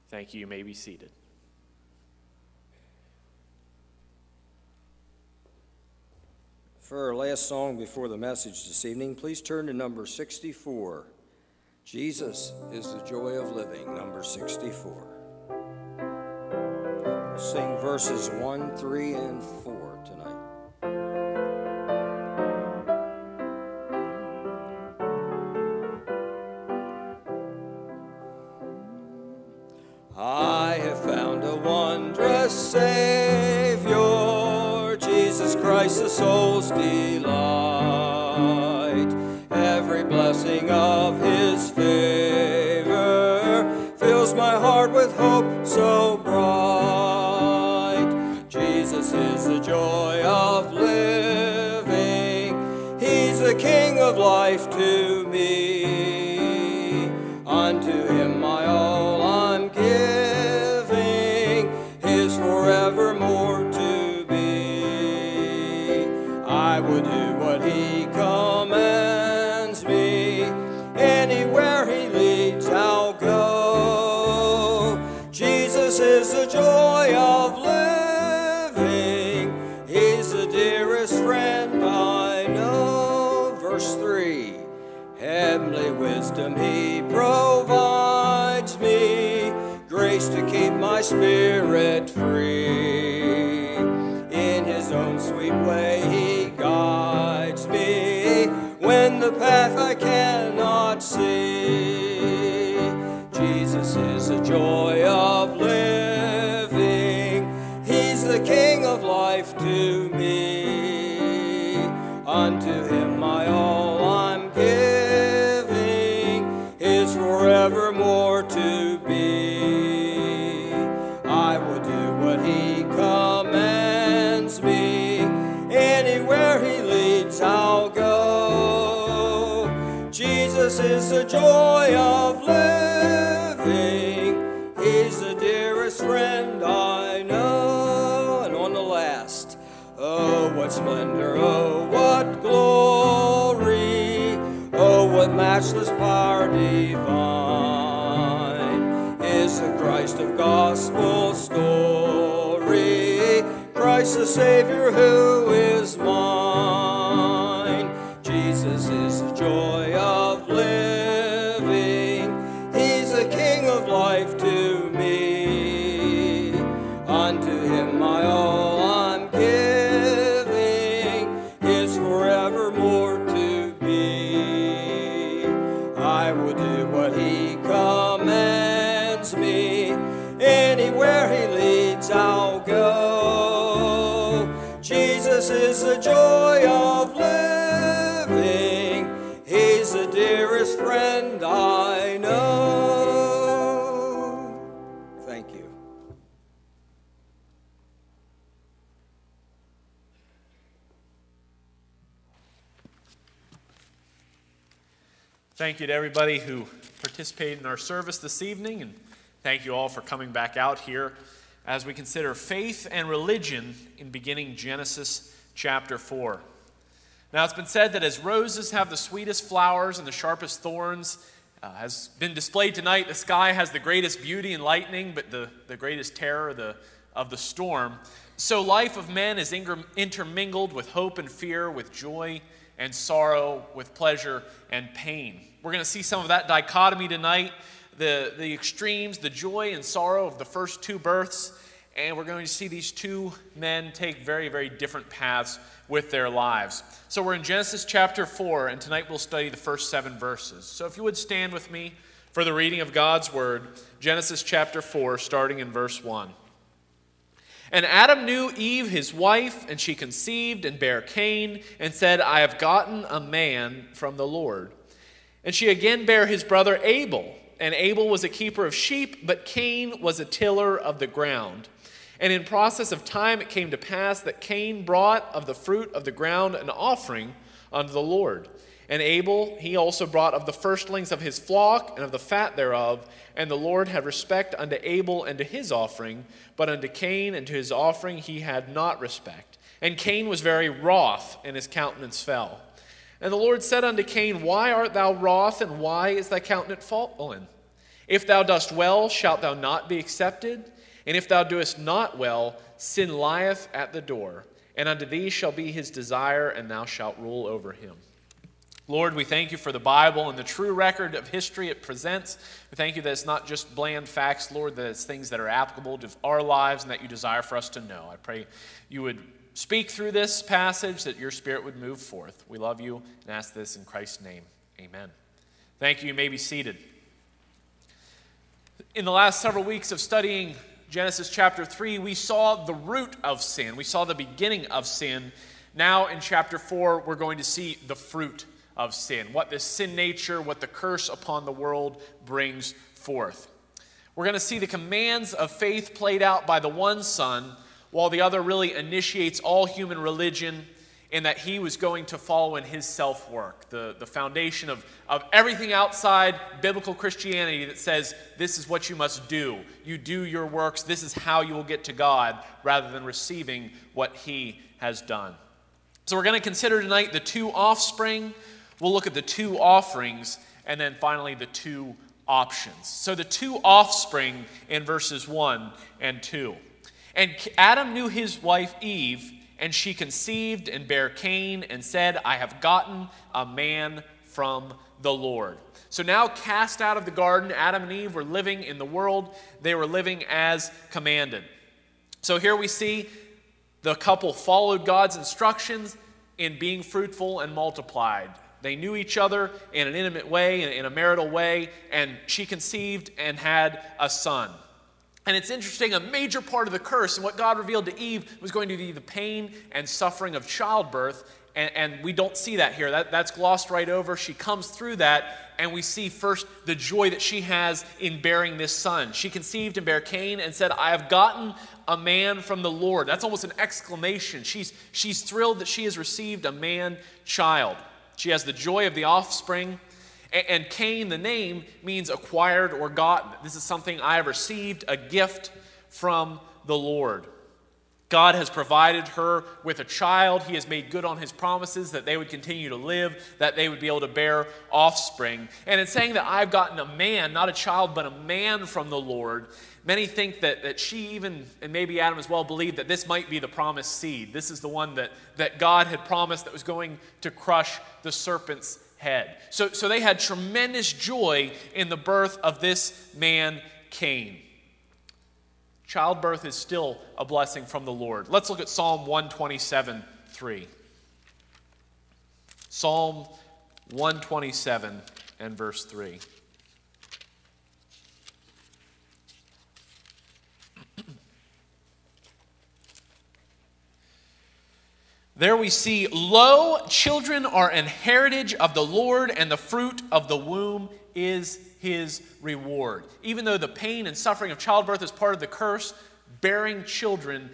Thank you. You may be seated. For our last song before the message this evening, please turn to number 64. Jesus is the Joy of Living, number 64. We'll sing verses 1, 3, and 4 tonight. I have found a wondrous Savior, Jesus Christ, the soul's delight. Every blessing of his favor fills my heart with hope so bright. Jesus is the joy of living. He's the King of life to me. Unto him my all I'm giving, his forevermore to be. I will do what he commands me, anywhere he leads I'll go. Jesus is the joy of living, he's the dearest friend I know. Verse 3, heavenly wisdom he provides me, grace to keep my spirit free. In his own sweet way he guides me, when the path I cannot see. Jesus is the joy of living, he's the King of life to me. Unto him my all I'm giving, his forevermore to be. I will do what he commands me, anywhere he leads I'll go. Jesus is the joy of living, he's the dearest friend I know. And on the last, oh, what splendor, oh, what glory, oh, what matchless power divine is the Christ of gospel story, Christ the Savior who is mine. Jesus is the joy of living, he's the King of life to me. Unto him my all I'm giving, his forevermore to be. I will do what he commands me, anywhere he leads I'll go. Jesus is the joy of living, he's the dearest friend I know. Thank you. Thank you to everybody who participated in our service this evening, and thank you all for coming back out here as we consider faith and religion in beginning Genesis chapter 4. Now, it's been said that as roses have the sweetest flowers and the sharpest thorns, has been displayed tonight, the sky has the greatest beauty and lightning, but the greatest terror of the storm. So life of men is intermingled with hope and fear, with joy and sorrow, with pleasure and pain. We're going to see some of that dichotomy tonight, the extremes, the joy and sorrow of the first two births, and we're going to see these two men take very, very different paths with their lives. So we're in Genesis chapter 4, and tonight we'll study the first 7 verses. So if you would stand with me for the reading of God's Word, Genesis chapter 4, starting in verse 1. And Adam knew Eve his wife, and she conceived and bare Cain, and said, I have gotten a man from the Lord. And she again bare his brother Abel, and Abel was a keeper of sheep, but Cain was a tiller of the ground. And in process of time it came to pass that Cain brought of the fruit of the ground an offering unto the Lord. And Abel, he also brought of the firstlings of his flock and of the fat thereof. And the Lord had respect unto Abel and to his offering, but unto Cain and to his offering he had not respect. And Cain was very wroth, and his countenance fell. And the Lord said unto Cain, Why art thou wroth, and why is thy countenance fallen? If thou dost well, shalt thou not be accepted? And if thou doest not well, sin lieth at the door, and unto thee shall be his desire, and thou shalt rule over him. Lord, we thank you for the Bible and the true record of history it presents. We thank you that it's not just bland facts, Lord, that it's things that are applicable to our lives and that you desire for us to know. I pray you would speak through this passage, that your Spirit would move forth. We love you and ask this in Christ's name. Amen. Thank you. You may be seated. In the last several weeks of studying Genesis chapter 3, we saw the root of sin. We saw the beginning of sin. Now in chapter 4, we're going to see the fruit of sin, what the sin nature, what the curse upon the world brings forth. We're going to see the commands of faith played out by the one Son, while the other really initiates all human religion, in that he was going to follow in his self-work, the foundation of everything outside biblical Christianity that says this is what you must do. You do your works, this is how you will get to God, rather than receiving what he has done. So we're going to consider tonight the two offspring. We'll look at the two offerings, and then finally the two options. So the two offspring in verses 1 and 2. And Adam knew his wife Eve, and she conceived and bare Cain and said, I have gotten a man from the Lord. So now cast out of the garden, Adam and Eve were living in the world. They were living as commanded. So here we see the couple followed God's instructions in being fruitful and multiplied. They knew each other in an intimate way, in a marital way, and she conceived and had a son. And it's interesting, a major part of the curse and what God revealed to Eve was going to be the pain and suffering of childbirth, and we don't see that here. That's glossed right over. She comes through that, and we see first the joy that she has in bearing this son. She conceived and bare Cain and said, I have gotten a man from the Lord. That's almost an exclamation. She's thrilled that she has received a man-child. She has the joy of the offspring. And Cain, the name, means acquired or gotten. This is something I have received, a gift from the Lord. God has provided her with a child. He has made good on his promises that they would continue to live, that they would be able to bear offspring. And in saying that I've gotten a man, not a child, but a man from the Lord, many think that she even, and maybe Adam as well, believed that this might be the promised seed. This is the one that God had promised that was going to crush the serpent's head. So they had tremendous joy in the birth of this man, Cain. Childbirth is still a blessing from the Lord. Let's look at Psalm 127:3. Psalm 127 and verse 3. There we see, lo, children are an heritage of the Lord, and the fruit of the womb is his reward. Even though the pain and suffering of childbirth is part of the curse, bearing children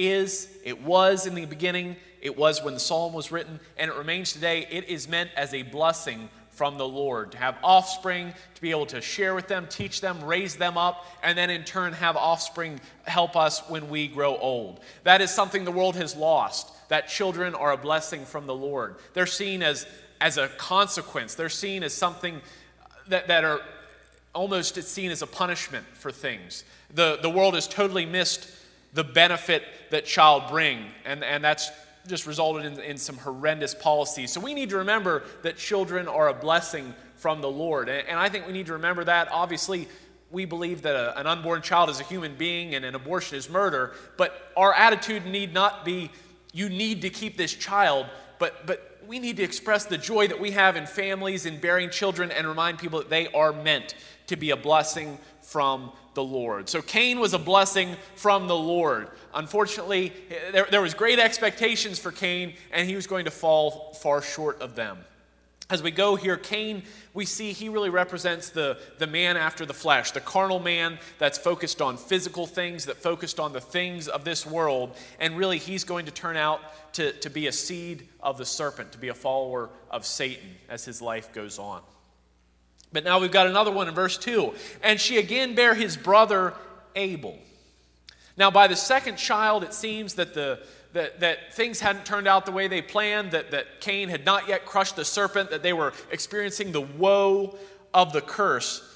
was in the beginning, it was when the psalm was written, and it remains today. It is meant as a blessing from the Lord, to have offspring, to be able to share with them, teach them, raise them up, and then in turn have offspring help us when we grow old. That is something the world has lost, that children are a blessing from the Lord. They're seen as a consequence. They're seen as something that are almost, it's seen as a punishment for things. The world has totally missed the benefit that child bring, and that's just resulted in some horrendous policies. So we need to remember that children are a blessing from the Lord. And I think we need to remember that. Obviously, we believe that an unborn child is a human being and an abortion is murder. But our attitude need not be, you need to keep this child. But we need to express the joy that we have in families, in bearing children, and remind people that they are meant to be a blessing from the Lord. So Cain was a blessing from the Lord. Unfortunately, there was great expectations for Cain, and he was going to fall far short of them. As we go here, Cain, we see he really represents the man after the flesh, the carnal man that's focused on physical things, that focused on the things of this world, and really he's going to turn out to be a seed of the serpent, to be a follower of Satan as his life goes on. But now we've got another one in verse 2. And she again bare his brother Abel. Now by the second child, it seems that that things hadn't turned out the way they planned, that Cain had not yet crushed the serpent, that they were experiencing the woe of the curse.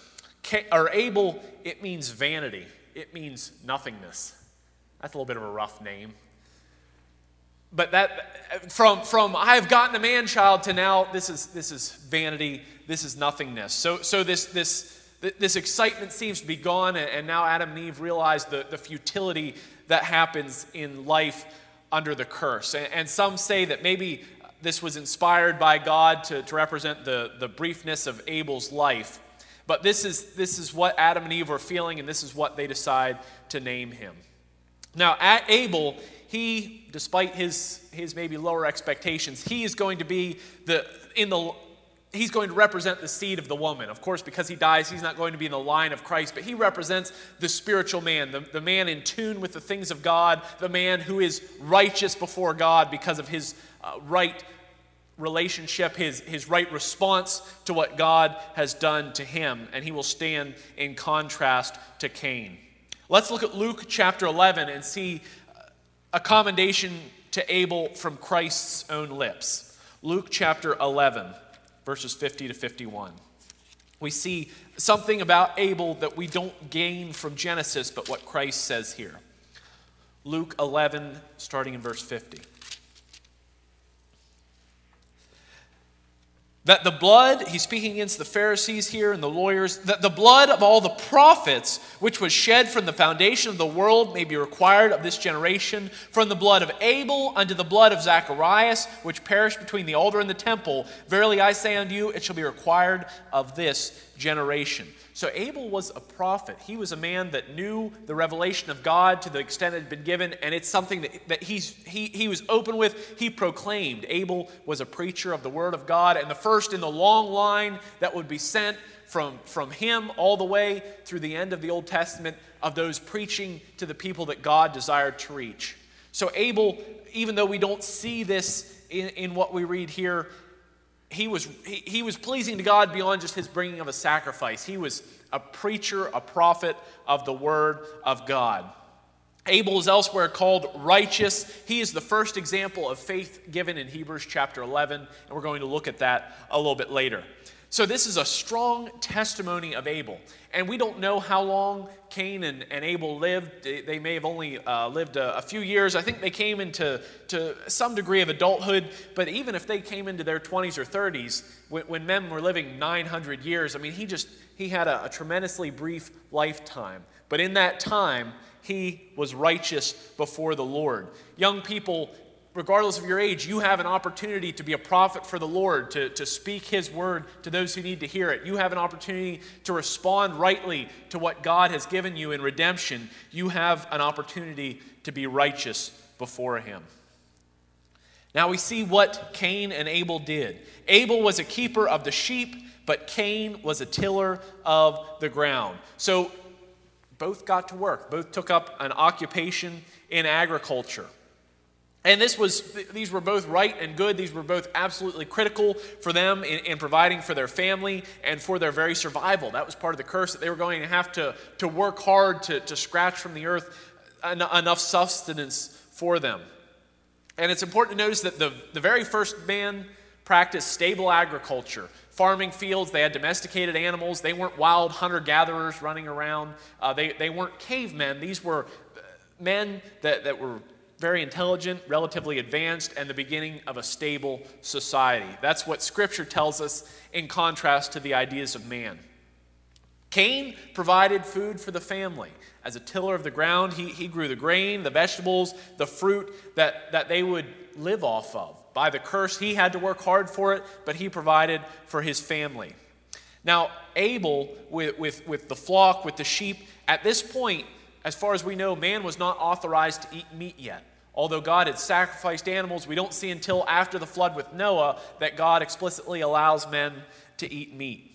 Abel, it means vanity. It means nothingness. That's a little bit of a rough name. But that from I have gotten a man-child to now this is vanity, this is nothingness. So this excitement seems to be gone, and now Adam and Eve realize the futility that happens in life under the curse. And some say that maybe this was inspired by God to represent the briefness of Abel's life. But this is what Adam and Eve were feeling, and this is what they decide to name him. Now, Abel, he, despite his maybe lower expectations, he is going to be he's going to represent the seed of the woman. Of course, because he dies, he's not going to be in the line of Christ, but he represents the spiritual man, the man in tune with the things of God, the man who is righteous before God because of his right relationship, his right response to what God has done to him, and he will stand in contrast to Cain. Let's look at Luke chapter 11 and see a commendation to Abel from Christ's own lips. Luke chapter 11, verses 50 to 51. We see something about Abel that we don't gain from Genesis, but what Christ says here. Luke 11, starting in verse 50. That the blood, he's speaking against the Pharisees here and the lawyers, that the blood of all the prophets, which was shed from the foundation of the world, may be required of this generation, from the blood of Abel unto the blood of Zacharias, which perished between the altar and the temple. Verily I say unto you, it shall be required of this generation. So Abel was a prophet. He was a man that knew the revelation of God to the extent it had been given, and it's something that he was open with. He proclaimed. Abel was a preacher of the word of God, and the first in the long line that would be sent from him all the way through the end of the Old Testament of those preaching to the people that God desired to reach. So Abel, even though we don't see this in what we read here, he was pleasing to God beyond just his bringing of a sacrifice. He was a preacher, a prophet of the word of God. Abel is elsewhere called righteous. He is the first example of faith given in Hebrews chapter 11, and we're going to look at that a little bit later. So this is a strong testimony of Abel. And we don't know how long Cain and Abel lived. They may have only lived a few years. I think they came into some degree of adulthood. But even if they came into their 20s or 30s, when men were living 900 years, I mean, he had a tremendously brief lifetime. But in that time, he was righteous before the Lord. Young people, regardless of your age, you have an opportunity to be a prophet for the Lord, to speak his word to those who need to hear it. You have an opportunity to respond rightly to what God has given you in redemption. You have an opportunity to be righteous before him. Now we see what Cain and Abel did. Abel was a keeper of the sheep, but Cain was a tiller of the ground. So both got to work. Both took up an occupation in agriculture. And these were both right and good. These were both absolutely critical for them in providing for their family and for their very survival. That was part of the curse, that they were going to have to work hard to scratch from the earth enough sustenance for them. And it's important to notice that the very first man practiced stable agriculture. Farming fields, they had domesticated animals. They weren't wild hunter-gatherers running around. They weren't cavemen. These were men that were very intelligent, relatively advanced, and the beginning of a stable society. That's what Scripture tells us in contrast to the ideas of man. Cain provided food for the family. As a tiller of the ground, he grew the grain, the vegetables, the fruit that they would live off of. By the curse, he had to work hard for it, but he provided for his family. Now, Abel, with the flock, with the sheep, at this point, as far as we know, man was not authorized to eat meat yet. Although God had sacrificed animals, we don't see until after the flood with Noah that God explicitly allows men to eat meat.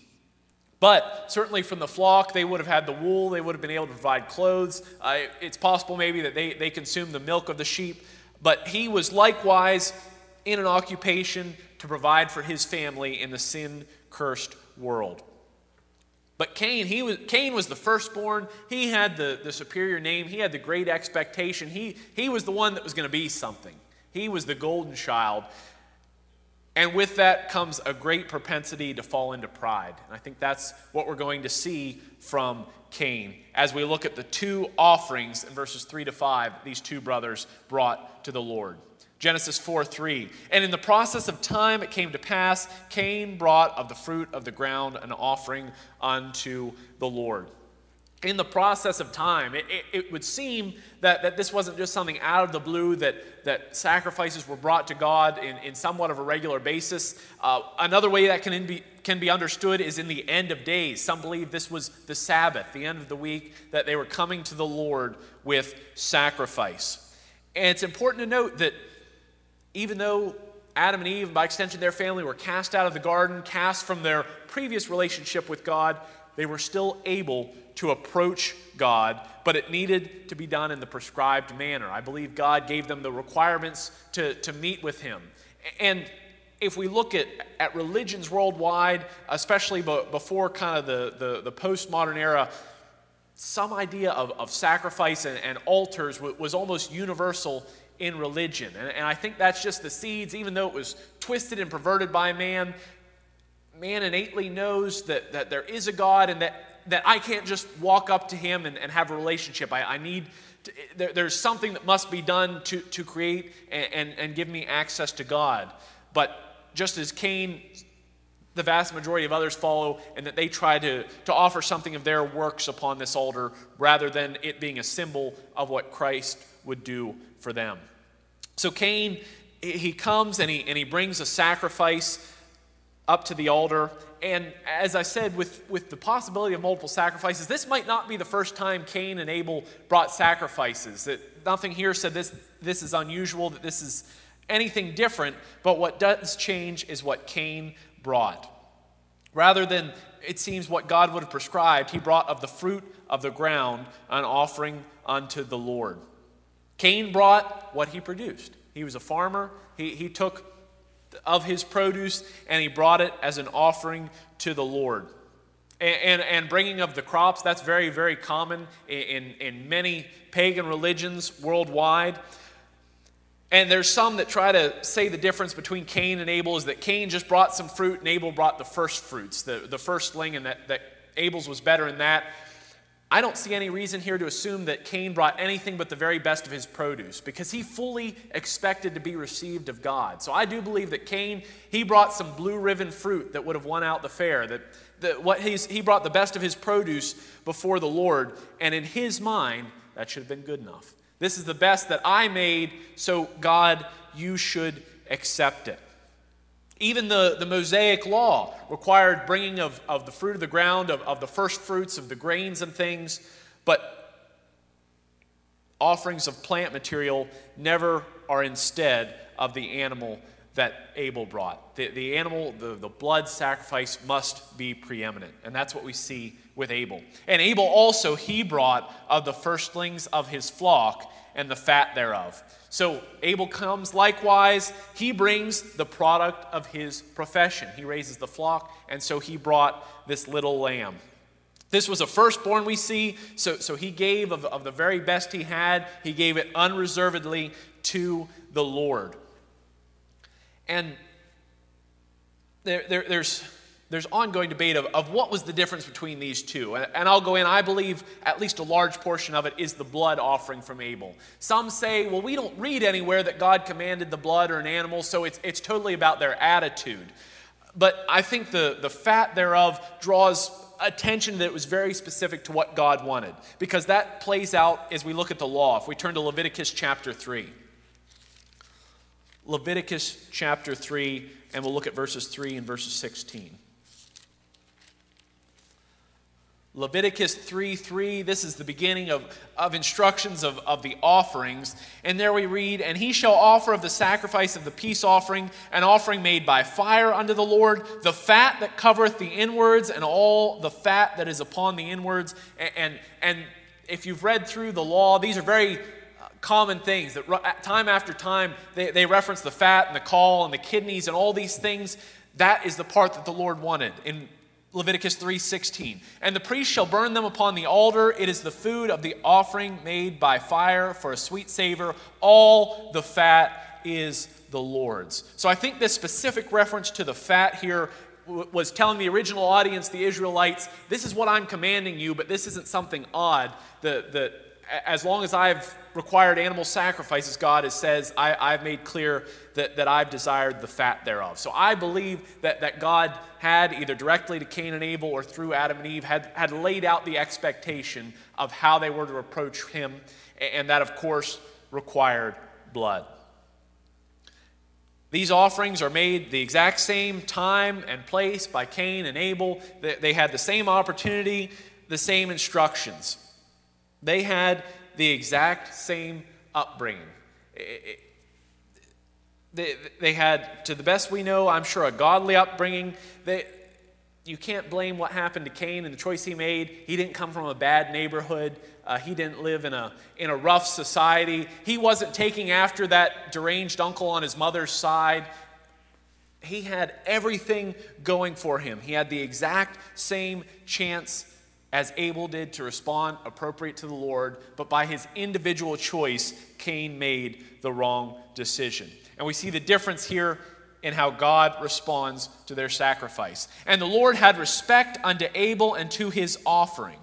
But certainly from the flock, they would have had the wool, they would have been able to provide clothes. It's possible maybe that they consumed the milk of the sheep. But he was likewise in an occupation to provide for his family in the sin-cursed world. But Cain was the firstborn. He had the superior name. He had the great expectation. He was the one that was going to be something. He was the golden child. And with that comes a great propensity to fall into pride. And I think that's what we're going to see from Cain as we look at the two offerings in verses 3 to 5 these two brothers brought to the Lord. Genesis 4:3. And in the process of time it came to pass, Cain brought of the fruit of the ground an offering unto the Lord. In the process of time, it would seem that this wasn't just something out of the blue, that sacrifices were brought to God in somewhat of a regular basis. Another way that can be understood is in the end of days. Some believe this was the Sabbath, the end of the week, that they were coming to the Lord with sacrifice. And it's important to note that even though Adam and Eve, and by extension their family, were cast out of the garden, cast from their previous relationship with God, they were still able to approach God, but it needed to be done in the prescribed manner. I believe God gave them the requirements to meet with him. And if we look at religions worldwide, especially before kind of the postmodern era, some idea of sacrifice and altars was almost universal in religion. And I think that's just the seeds, even though it was twisted and perverted by man innately knows that there is a God, and that I can't just walk up to him and have a relationship. I need to, there's something that must be done to create and give me access to God. But just as Cain, the vast majority of others follow, and that they try to offer something of their works upon this altar rather than it being a symbol of what Christ would do for them. So Cain, he comes and he brings a sacrifice up to the altar. And as I said, with the possibility of multiple sacrifices, this might not be the first time Cain and Abel brought sacrifices. That nothing here said this is unusual, that this is anything different. But what does change is what Cain brought. Rather than, it seems, what God would have prescribed, he brought of the fruit of the ground an offering unto the Lord. Cain brought what he produced. He was a farmer. He took of his produce and he brought it as an offering to the Lord. And bringing of the crops, that's very, very common in many pagan religions worldwide. And there's some that try to say the difference between Cain and Abel is that Cain just brought some fruit and Abel brought the first fruits, the firstling, and that Abel's was better in that. I don't see any reason here to assume that Cain brought anything but the very best of his produce, because he fully expected to be received of God. So I do believe that Cain, he brought some blue ribbon fruit that would have won out the fair, he brought the best of his produce before the Lord, and in his mind, that should have been good enough. This is the best that I made, so God, you should accept it. Even the Mosaic law required bringing of the fruit of the ground, of the first fruits of the grains and things, but offerings of plant material never are instead of the animal that Abel brought. The animal, the blood sacrifice must be preeminent, and that's what we see with Abel. And Abel also, he brought of the firstlings of his flock and the fat thereof. So Abel comes likewise, he brings the product of his profession. He raises the flock, and so he brought this little lamb. This was a firstborn we see, so he gave of the very best he had. He gave it unreservedly to the Lord. And there's ongoing debate of what was the difference between these two. And I'll go in, I believe at least a large portion of it is the blood offering from Abel. Some say, well, we don't read anywhere that God commanded the blood or an animal, so it's totally about their attitude. But I think the fat thereof draws attention that it was very specific to what God wanted, because that plays out as we look at the law. If we turn to Leviticus chapter 3. Leviticus chapter 3, and we'll look at verses 3 and verses 16. Leviticus 3:3, this is the beginning of instructions of the offerings. And there we read, and he shall offer of the sacrifice of the peace offering, an offering made by fire unto the Lord, the fat that covereth the inwards, and all the fat that is upon the inwards. And if you've read through the law, these are very common things that time after time they reference the fat and the caul and the kidneys and all these things. That is the part that the Lord wanted in Leviticus 3:16. And the priest shall burn them upon the altar. It is the food of the offering made by fire for a sweet savor. All the fat is the Lord's. So I think this specific reference to the fat here was telling the original audience, the Israelites, this is what I'm commanding you, but this isn't something odd. As long as I've required animal sacrifices, God says, I've made clear that I've desired the fat thereof. So I believe that God had, either directly to Cain and Abel or through Adam and Eve, had laid out the expectation of how they were to approach him, and that, of course, required blood. These offerings are made the exact same time and place by Cain and Abel. They had the same opportunity, the same instructions. They had the exact same upbringing. They had, to the best we know, I'm sure, a godly upbringing. You can't blame what happened to Cain and the choice he made. He didn't come from a bad neighborhood. He didn't live in a rough society. He wasn't taking after that deranged uncle on his mother's side. He had everything going for him. He had the exact same chance as Abel did to respond appropriate to the Lord, but by his individual choice, Cain made the wrong decision. And we see the difference here in how God responds to their sacrifice. And the Lord had respect unto Abel and to his offering.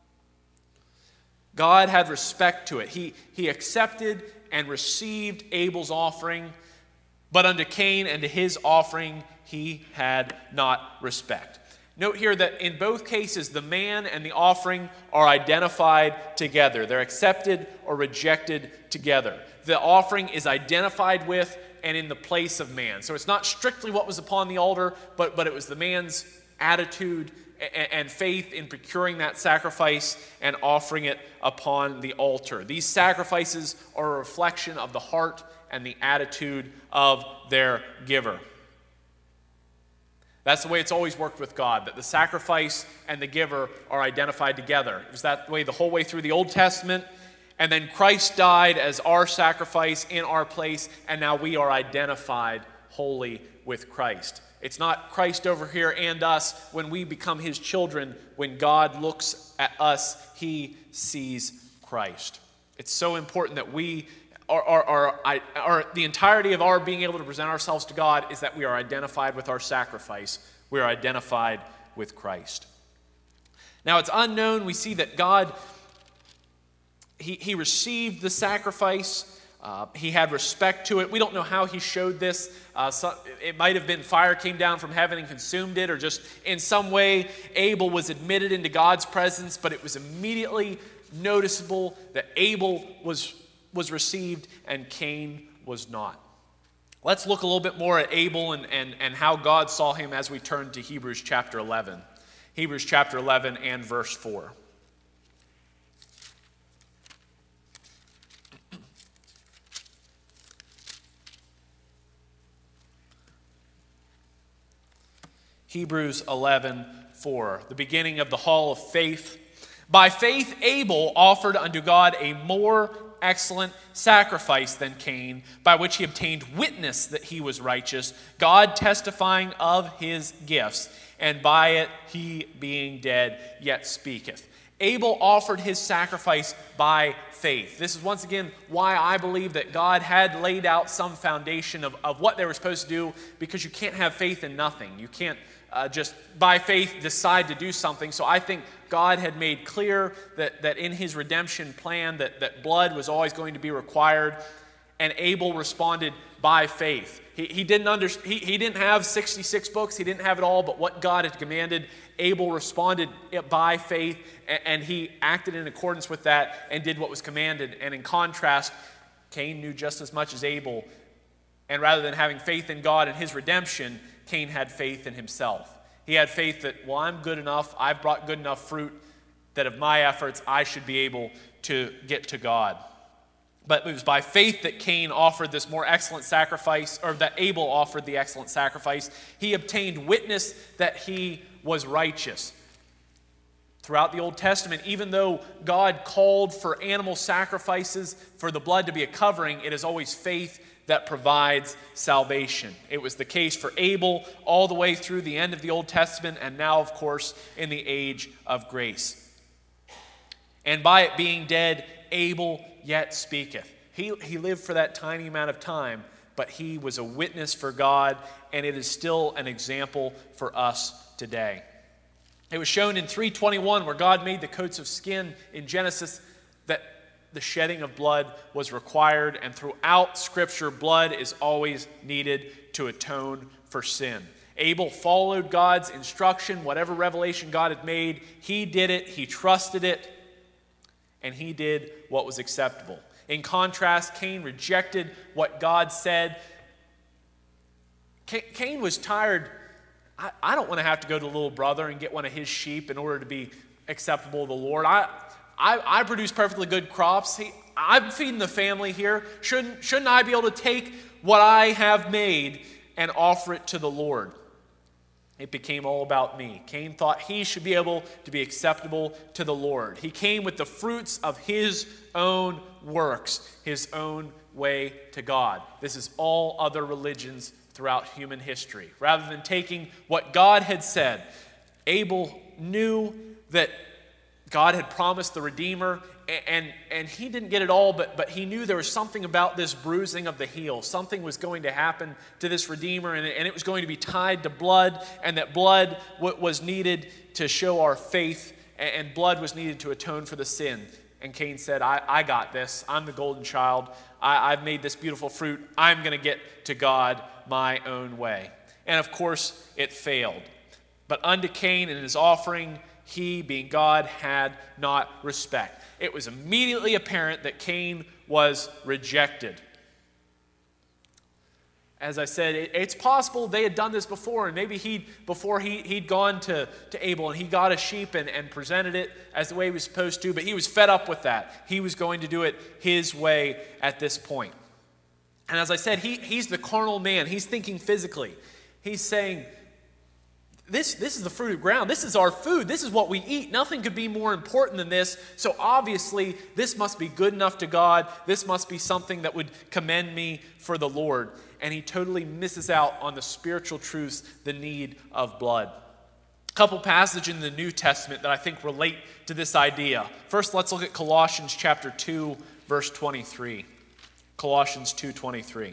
God had respect to it. He accepted and received Abel's offering, but unto Cain and to his offering he had not respect. Note here that in both cases, the man and the offering are identified together. They're accepted or rejected together. The offering is identified with and in the place of man. So it's not strictly what was upon the altar, but it was the man's attitude and faith in procuring that sacrifice and offering it upon the altar. These sacrifices are a reflection of the heart and the attitude of their giver. That's the way it's always worked with God, that the sacrifice and the giver are identified together. It was that way the whole way through the Old Testament, and then Christ died as our sacrifice in our place, and now we are identified wholly with Christ. It's not Christ over here and us when we become his children. When God looks at us, he sees Christ. It's so important that we the entirety of our being able to present ourselves to God is that we are identified with our sacrifice. We are identified with Christ. Now, it's unknown. We see that God, he received the sacrifice. He had respect to it. We don't know how he showed this. It might have been fire came down from heaven and consumed it, or just in some way Abel was admitted into God's presence, but it was immediately noticeable that Abel was received and Cain was not. Let's look a little bit more at Abel and how God saw him as we turn to Hebrews chapter 11. Hebrews chapter 11 and verse 4. Hebrews 11:4, the beginning of the hall of faith. By faith Abel offered unto God a more excellent sacrifice than Cain, by which he obtained witness that he was righteous, God testifying of his gifts, and by it he being dead yet speaketh. Abel offered his sacrifice by faith. This is once again why I believe that God had laid out some foundation of what they were supposed to do, because you can't have faith in nothing. You can't just by faith decide to do something. So I think God had made clear that in his redemption plan that blood was always going to be required, and Abel responded by faith. He didn't have 66 books, he didn't have it all, but what God had commanded, Abel responded by faith, and he acted in accordance with that and did what was commanded. And in contrast, Cain knew just as much as Abel, and rather than having faith in God and his redemption, Cain had faith in himself. He had faith that, well, I'm good enough, I've brought good enough fruit, that of my efforts I should be able to get to God. But it was by faith that Cain offered this more excellent sacrifice, or that Abel offered the excellent sacrifice. He obtained witness that he was righteous. Throughout the Old Testament, even though God called for animal sacrifices for the blood to be a covering, it is always faith that provides salvation. It was the case for Abel all the way through the end of the Old Testament, and now, of course, in the age of grace. And by it being dead, Abel yet speaketh. He lived for that tiny amount of time, but he was a witness for God, and it is still an example for us today. It was shown in 3:21, where God made the coats of skin in Genesis, that the shedding of blood was required, and throughout Scripture, blood is always needed to atone for sin. Abel followed God's instruction, whatever revelation God had made, he did it, he trusted it, and he did what was acceptable. In contrast, Cain rejected what God said. Cain was tired. I don't want to have to go to little brother and get one of his sheep in order to be acceptable to the Lord. I produce perfectly good crops. I'm feeding the family here. Shouldn't I be able to take what I have made and offer it to the Lord? It became all about me. Cain thought he should be able to be acceptable to the Lord. He came with the fruits of his own works, his own way to God. This is all other religions throughout human history. Rather than taking what God had said, Abel knew that God had promised the Redeemer, and he didn't get it all, but he knew there was something about this bruising of the heel. Something was going to happen to this Redeemer, and it was going to be tied to blood, and that blood was needed to show our faith, and blood was needed to atone for the sin. And Cain said, I got this. I'm the golden child. I've made this beautiful fruit. I'm going to get to God my own way. And of course, it failed. But unto Cain and his offering, he, being God, had not respect. It was immediately apparent that Cain was rejected. As I said, it's possible they had done this before, and maybe he'd gone to Abel and he got a sheep and presented it as the way he was supposed to, but he was fed up with that. He was going to do it his way at this point. And as I said, he's the carnal man. He's thinking physically. He's saying, This is the fruit of ground. This is our food. This is what we eat. Nothing could be more important than this. So obviously, this must be good enough to God. This must be something that would commend me for the Lord. And he totally misses out on the spiritual truths, the need of blood. A couple passages in the New Testament that I think relate to this idea. First, let's look at Colossians chapter 2, verse 23. Colossians 2:23.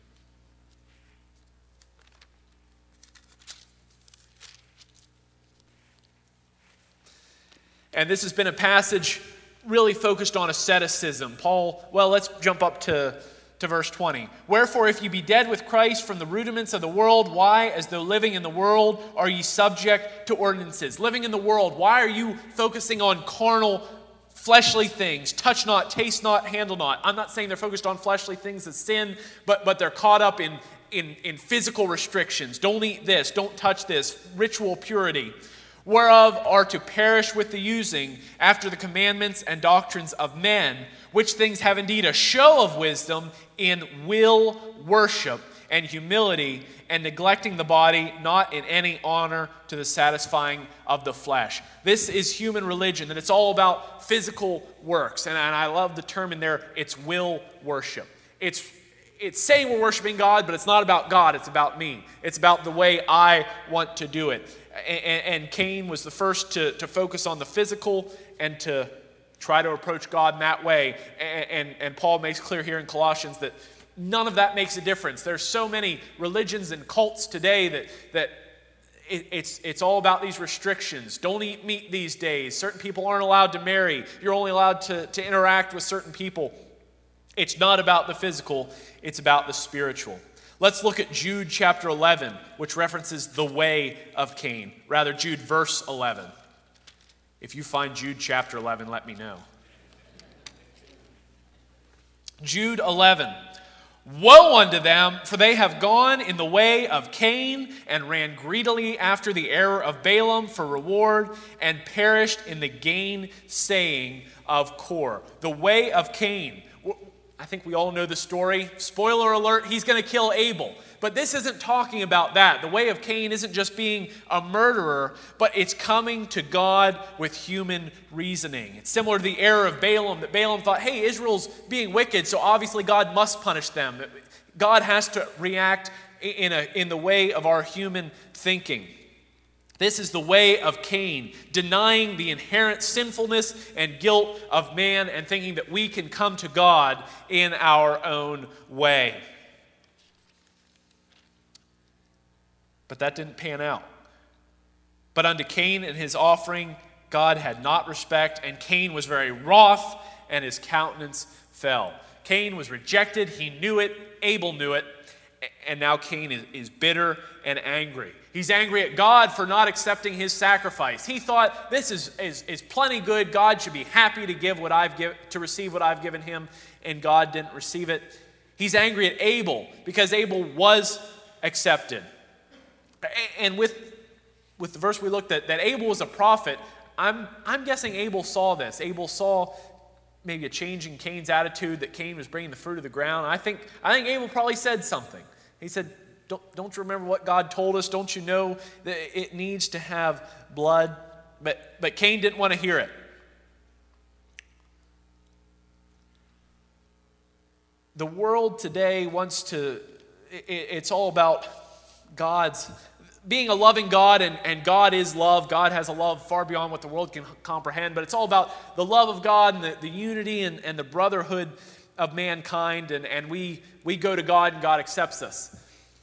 And this has been a passage really focused on asceticism. Let's jump up to verse 20. Wherefore, if ye be dead with Christ from the rudiments of the world, why, as though living in the world, are ye subject to ordinances? Living in the world, why are you focusing on carnal, fleshly things? Touch not, taste not, handle not. I'm not saying they're focused on fleshly things as sin, but they're caught up in physical restrictions. Don't eat this, don't touch this, ritual purity. Whereof are to perish with the using after the commandments and doctrines of men, which things have indeed a show of wisdom in will worship and humility, and neglecting the body, not in any honor to the satisfying of the flesh. This is human religion, and it's all about physical works. And I love the term in there, it's will worship. It's saying we're worshiping God, but it's not about God, it's about me. It's about the way I want to do it. And Cain was the first to focus on the physical and to try to approach God in that way. And Paul makes clear here in Colossians that none of that makes a difference. There's so many religions and cults today that it's all about these restrictions. Don't eat meat these days. Certain people aren't allowed to marry. You're only allowed to interact with certain people. It's not about the physical. It's about the spiritual. Let's look at Jude chapter 11, which references the way of Cain. Rather, Jude verse 11. If you find Jude chapter 11, let me know. Jude 11. Woe unto them, for they have gone in the way of Cain, and ran greedily after the error of Balaam for reward, and perished in the gainsaying of Kor. The way of Cain. I think we all know the story. Spoiler alert, he's going to kill Abel. But this isn't talking about that. The way of Cain isn't just being a murderer, but it's coming to God with human reasoning. It's similar to the error of Balaam, that Balaam thought, hey, Israel's being wicked, so obviously God must punish them. God has to react in the way of our human thinking. This is the way of Cain, denying the inherent sinfulness and guilt of man and thinking that we can come to God in our own way. But that didn't pan out. But unto Cain and his offering, God had not respect, and Cain was very wroth, and his countenance fell. Cain was rejected. He knew it. Abel knew it. And now Cain is bitter and angry. He's angry at God for not accepting his sacrifice. He thought, this is plenty good. God should be happy to receive what I've given him, and God didn't receive it. He's angry at Abel because Abel was accepted. And with the verse we looked at, that Abel was a prophet, I'm guessing Abel saw this. Abel saw maybe a change in Cain's attitude, that Cain was bringing the fruit of the ground. I think Abel probably said something. He said, don't you remember what God told us? Don't you know that it needs to have blood? But Cain didn't want to hear it. The world today it's all about God's being a loving God, and God is love. God has a love far beyond what the world can comprehend, but it's all about the love of God and the unity and the brotherhood of mankind, and we go to God and God accepts us.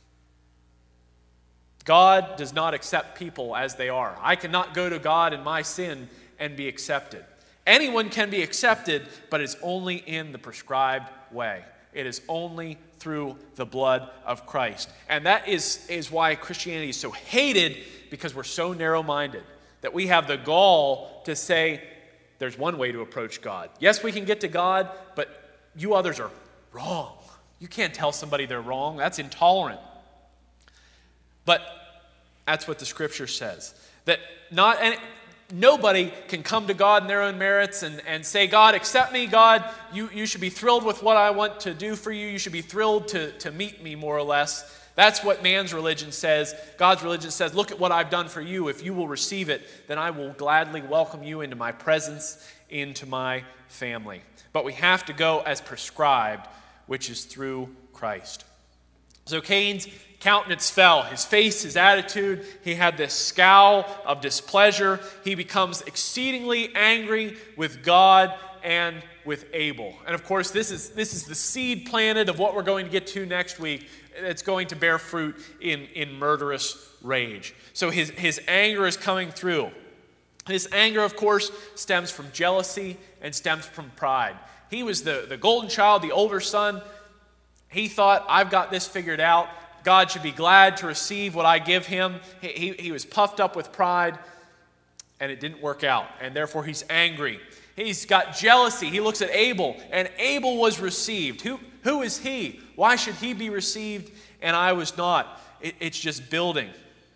God does not accept people as they are. I cannot go to God in my sin and be accepted. Anyone can be accepted, but it's only in the prescribed way. It is only through the blood of Christ. And that is why Christianity is so hated, because we're so narrow-minded, that we have the gall to say there's one way to approach God. Yes, we can get to God, but you others are wrong. You can't tell somebody they're wrong. That's intolerant. But that's what the Scripture says. That nobody can come to God in their own merits and say, God, accept me. God, you should be thrilled with what I want to do for you. You should be thrilled to meet me, more or less. That's what man's religion says. God's religion says, look at what I've done for you. If you will receive it, then I will gladly welcome you into my presence, into my family. But we have to go as prescribed, which is through Christ. So Cain's countenance fell. His face, his attitude, he had this scowl of displeasure. He becomes exceedingly angry with God and with Abel. And of course, this is the seed planted of what we're going to get to next week. It's going to bear fruit in murderous rage. So his anger is coming through. This anger, of course, stems from jealousy and stems from pride. He was the golden child, the older son. He thought, I've got this figured out. God should be glad to receive what I give him. He was puffed up with pride, and it didn't work out. And therefore, he's angry. He's got jealousy. He looks at Abel, and Abel was received. Who is he? Why should he be received and I was not? It's just building.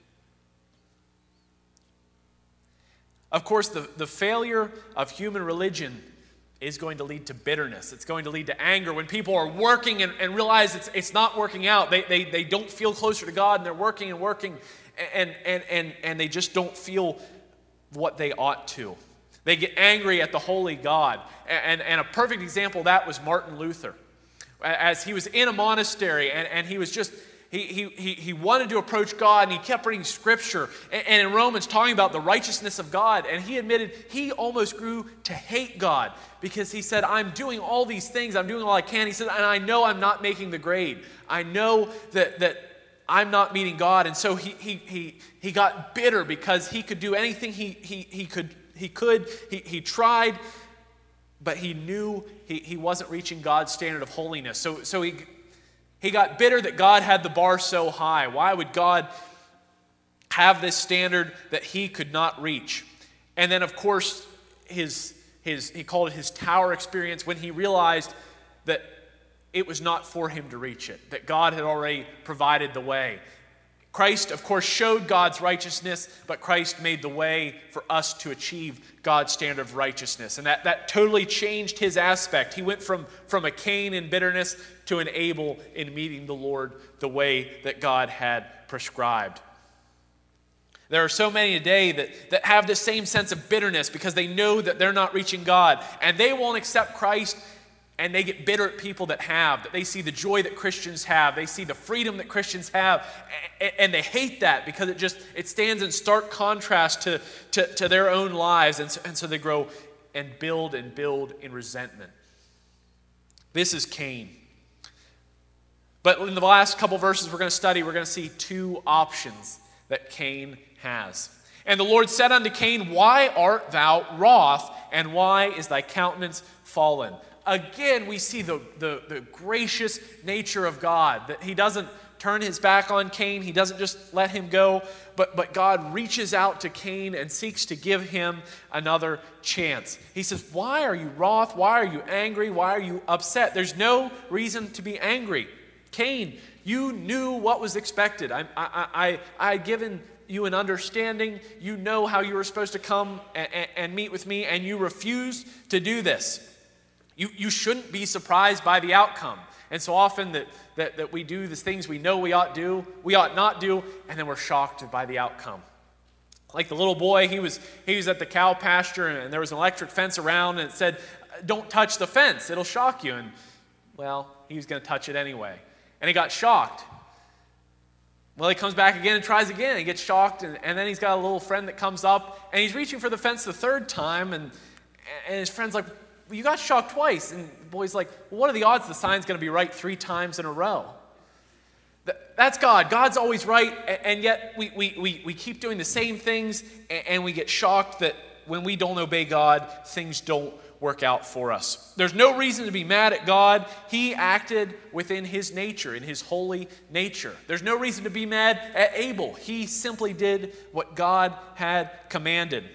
Of course, the failure of human religion is going to lead to bitterness. It's going to lead to anger. When people are working and realize it's not working out, they don't feel closer to God, and they're working and they just don't feel what they ought to. They get angry at the holy God. And a perfect example of that was Martin Luther. As he was in a monastery and he was just, he wanted to approach God, and he kept reading Scripture. And in Romans, talking about the righteousness of God. And he admitted he almost grew to hate God, because he said, I'm doing all these things. I'm doing all I can. He said, and I know I'm not making the grade. I know that I'm not meeting God. And so he got bitter because he could do anything he could. He tried, but he knew he wasn't reaching God's standard of holiness. So he got bitter that God had the bar so high. Why would God have this standard that he could not reach? And then, of course, he called it his tower experience, when he realized that it was not for him to reach it, that God had already provided the way. Christ, of course, showed God's righteousness, but Christ made the way for us to achieve God's standard of righteousness. And that totally changed his aspect. He went from a Cain in bitterness to an Abel in meeting the Lord the way that God had prescribed. There are so many today that have this same sense of bitterness because they know that they're not reaching God, and they won't accept Christ. And they get bitter at people that they see the joy that Christians have. They see the freedom that Christians have. And they hate that because it stands in stark contrast to their own lives. And so they grow and build in resentment. This is Cain. But in the last couple verses we're going to study, we're going to see two options that Cain has. And the Lord said unto Cain, Why art thou wroth, and why is thy countenance fallen? Again, we see the gracious nature of God, that he doesn't turn his back on Cain. He doesn't just let him go, but God reaches out to Cain and seeks to give him another chance. He says, why are you wroth? Why are you angry? Why are you upset? There's no reason to be angry. Cain, you knew what was expected. I given you an understanding. You know how you were supposed to come and meet with me, and you refused to do this. You shouldn't be surprised by the outcome. And so often that we do these things we know we ought not do, and then we're shocked by the outcome. Like the little boy, he was at the cow pasture, and there was an electric fence around, and it said, don't touch the fence, it'll shock you. And, well, he was going to touch it anyway. And he got shocked. Well, he comes back again and tries again, and he gets shocked, and then he's got a little friend that comes up, and he's reaching for the fence the third time, and his friend's like, well, you got shocked twice. And the boy's like, well, what are the odds the sign's going to be right 3 times in a row? That's God. God's always right, and yet we keep doing the same things, and we get shocked that when we don't obey God, things don't work out for us. There's no reason to be mad at God. He acted within his nature, in his holy nature. There's no reason to be mad at Abel. He simply did what God had commanded.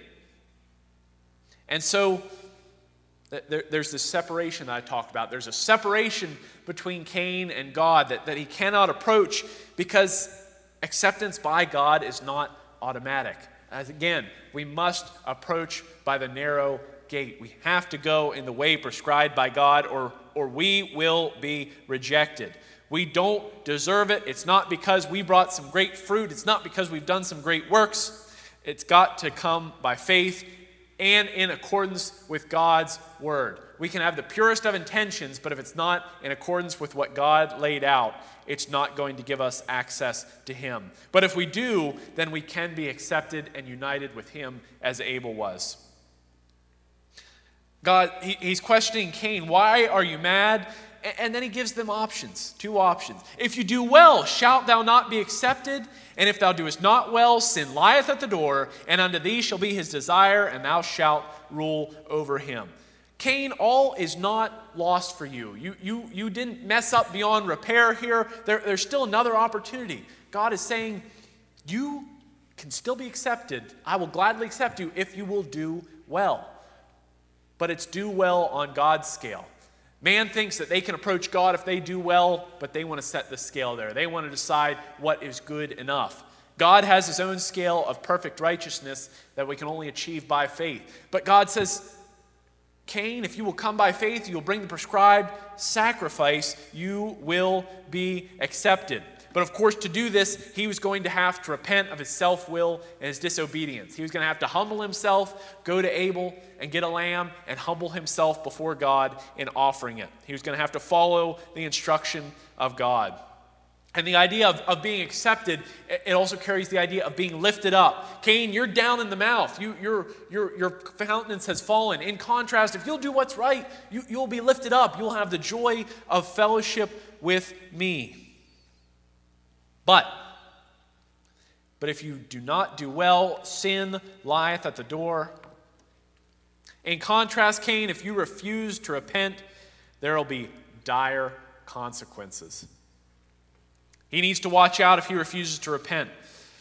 And so there's this separation that I talked about. There's a separation between Cain and God that he cannot approach because acceptance by God is not automatic. As again, we must approach by the narrow gate. We have to go in the way prescribed by God, or we will be rejected. We don't deserve it. It's not because we brought some great fruit. It's not because we've done some great works. It's got to come by faith and in accordance with God's word. We can have the purest of intentions, but if it's not in accordance with what God laid out, it's not going to give us access to him. But if we do, then we can be accepted and united with him as Abel was. God, he's questioning Cain, why are you mad? And then he gives them options, 2 options. If you do well, shalt thou not be accepted? And if thou doest not well, sin lieth at the door, and unto thee shall be his desire, and thou shalt rule over him. Cain, all is not lost for you. You didn't mess up beyond repair here. There's still another opportunity. God is saying, you can still be accepted. I will gladly accept you if you will do well. But it's do well on God's scale. Man thinks that they can approach God if they do well, but they want to set the scale there. They want to decide what is good enough. God has his own scale of perfect righteousness that we can only achieve by faith. But God says, Cain, if you will come by faith, you will bring the prescribed sacrifice, you will be accepted. But of course, to do this, he was going to have to repent of his self-will and his disobedience. He was going to have to humble himself, go to Abel and get a lamb, and humble himself before God in offering it. He was going to have to follow the instruction of God. And the idea of being accepted, it also carries the idea of being lifted up. Cain, you're down in the mouth. Your countenance has fallen. In contrast, if you'll do what's right, you'll be lifted up. You'll have the joy of fellowship with me. But if you do not do well, sin lieth at the door. In contrast, Cain, if you refuse to repent, there will be dire consequences. He needs to watch out if he refuses to repent.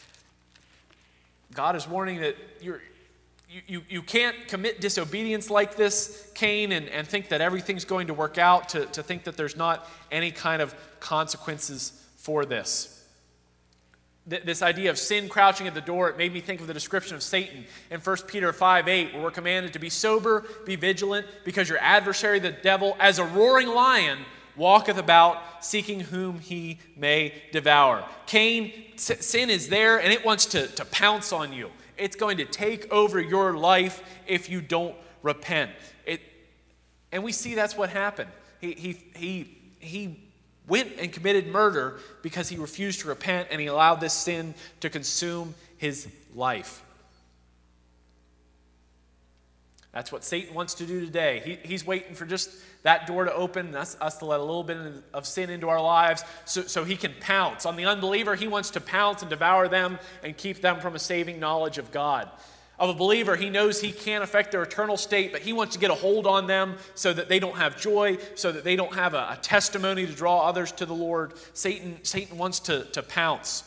God is warning that you can't commit disobedience like this, Cain, and think that everything's going to work out, to think that there's not any kind of consequences for this. This idea of sin crouching at the door, it made me think of the description of Satan in 1 Peter 5:8, where we're commanded to be sober, be vigilant, because your adversary, the devil, as a roaring lion, walketh about, seeking whom he may devour. Cain, sin is there, and it wants to pounce on you. It's going to take over your life if you don't repent. And we see that's what happened. He went and committed murder because he refused to repent, and he allowed this sin to consume his life. That's what Satan wants to do today. He's waiting for just that door to open, us to let a little bit of sin into our lives so he can pounce. On the unbeliever, he wants to pounce and devour them and keep them from a saving knowledge of God. Of a believer, he knows he can't affect their eternal state, but he wants to get a hold on them so that they don't have joy, so that they don't have a testimony to draw others to the Lord. Satan wants to pounce.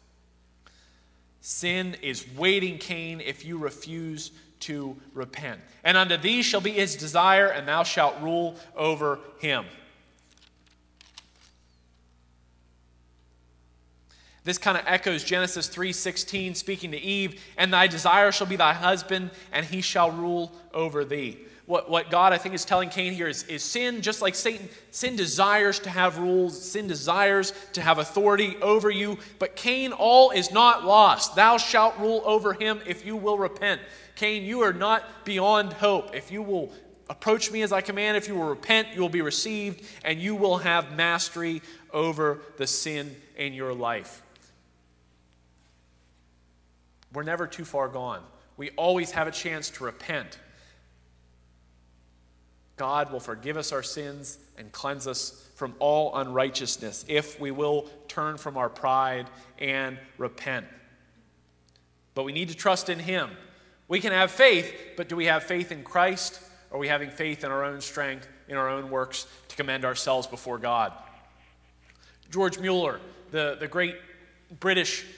Sin is waiting, Cain, if you refuse to repent. And unto thee shall be his desire, and thou shalt rule over him. This kind of echoes Genesis 3:16, speaking to Eve, and thy desire shall be thy husband, and he shall rule over thee. What God, I think, is telling Cain here is sin, just like Satan, sin desires to have rules, sin desires to have authority over you, but Cain, all is not lost. Thou shalt rule over him if you will repent. Cain, you are not beyond hope. If you will approach me as I command, if you will repent, you will be received, and you will have mastery over the sin in your life. We're never too far gone. We always have a chance to repent. God will forgive us our sins and cleanse us from all unrighteousness if we will turn from our pride and repent. But we need to trust in Him. We can have faith, but do we have faith in Christ? Or are we having faith in our own strength, in our own works, to commend ourselves before God? George Mueller, the great British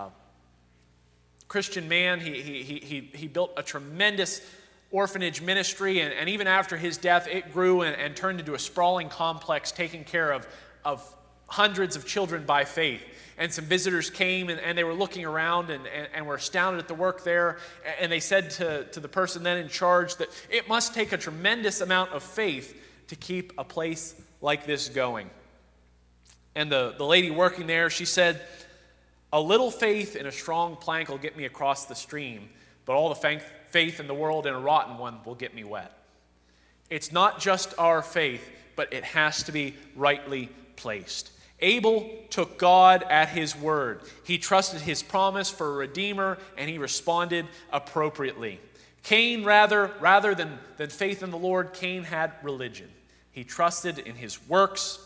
Christian man, he built a tremendous orphanage ministry, and even after his death, it grew and turned into a sprawling complex taking care of hundreds of children by faith. And some visitors came, and they were looking around and were astounded at the work there, and they said to the person then in charge that it must take a tremendous amount of faith to keep a place like this going. And the lady working there, she said, "A little faith in a strong plank will get me across the stream, but all the faith in the world in a rotten one will get me wet." It's not just our faith, but it has to be rightly placed. Abel took God at his word. He trusted his promise for a redeemer, and he responded appropriately. Cain, rather than faith in the Lord, Cain had religion. He trusted in his works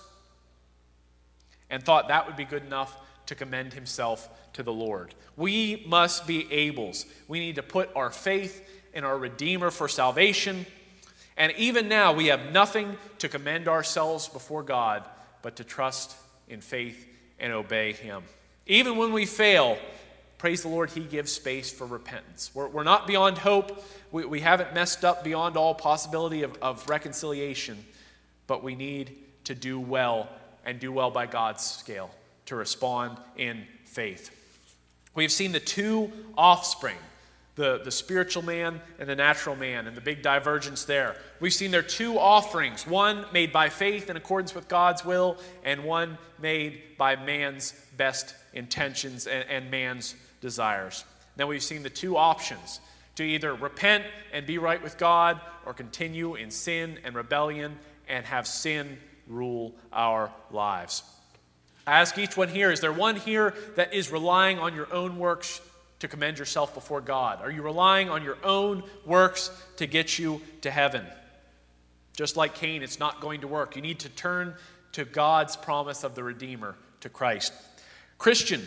and thought that would be good enough to commend himself to the Lord. We must be Abels. We need to put our faith in our Redeemer for salvation. And even now, we have nothing to commend ourselves before God but to trust in faith and obey Him. Even when we fail, praise the Lord, He gives space for repentance. We're not beyond hope. We haven't messed up beyond all possibility of reconciliation, but we need to do well, and do well by God's scale, to respond in faith. We have seen the two offspring, the spiritual man and the natural man, and the big divergence there. We've seen their two offerings, one made by faith in accordance with God's will, and one made by man's best intentions and man's desires. Then we've seen the two options, to either repent and be right with God, or continue in sin and rebellion and have sin rule our lives. I ask each one here, is there one here that is relying on your own works to commend yourself before God? Are you relying on your own works to get you to heaven? Just like Cain, it's not going to work. You need to turn to God's promise of the Redeemer, to Christ. Christian,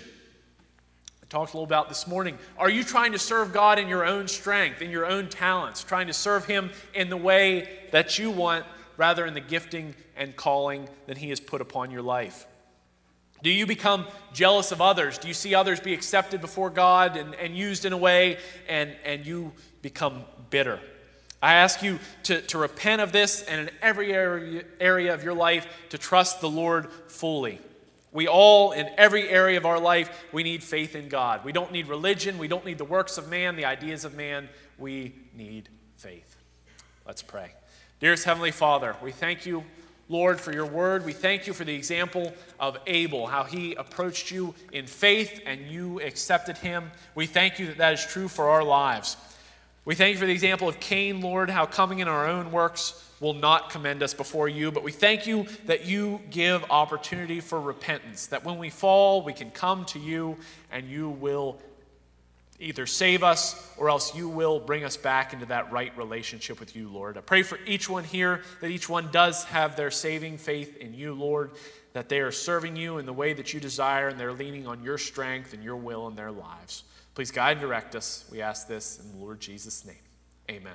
I talked a little about this morning. Are you trying to serve God in your own strength, in your own talents, trying to serve Him in the way that you want, rather in the gifting and calling that He has put upon your life? Do you become jealous of others? Do you see others be accepted before God and used in a way, and you become bitter? I ask you to repent of this, and in every area of your life to trust the Lord fully. We all, in every area of our life, we need faith in God. We don't need religion. We don't need the works of man, the ideas of man. We need faith. Let's pray. Dearest Heavenly Father, we thank you, Lord, for your word. We thank you for the example of Abel, how he approached you in faith and you accepted him. We thank you that that is true for our lives. We thank you for the example of Cain, Lord, how coming in our own works will not commend us before you. But we thank you that you give opportunity for repentance, that when we fall, we can come to you and you will either save us or else you will bring us back into that right relationship with you, Lord. I pray for each one here that each one does have their saving faith in you, Lord, that they are serving you in the way that you desire and they're leaning on your strength and your will in their lives. Please guide and direct us. We ask this in the Lord Jesus' name. Amen.